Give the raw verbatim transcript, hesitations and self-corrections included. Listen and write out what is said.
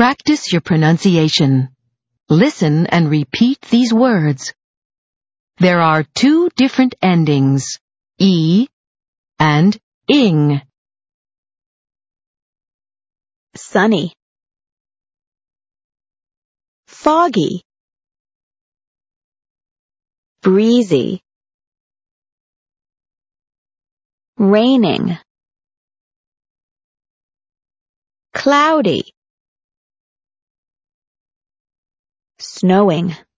Practice your pronunciation. Listen and repeat these words. There are two different endings, E and ing. Sunny, foggy, breezy, raining, cloudy, snowing.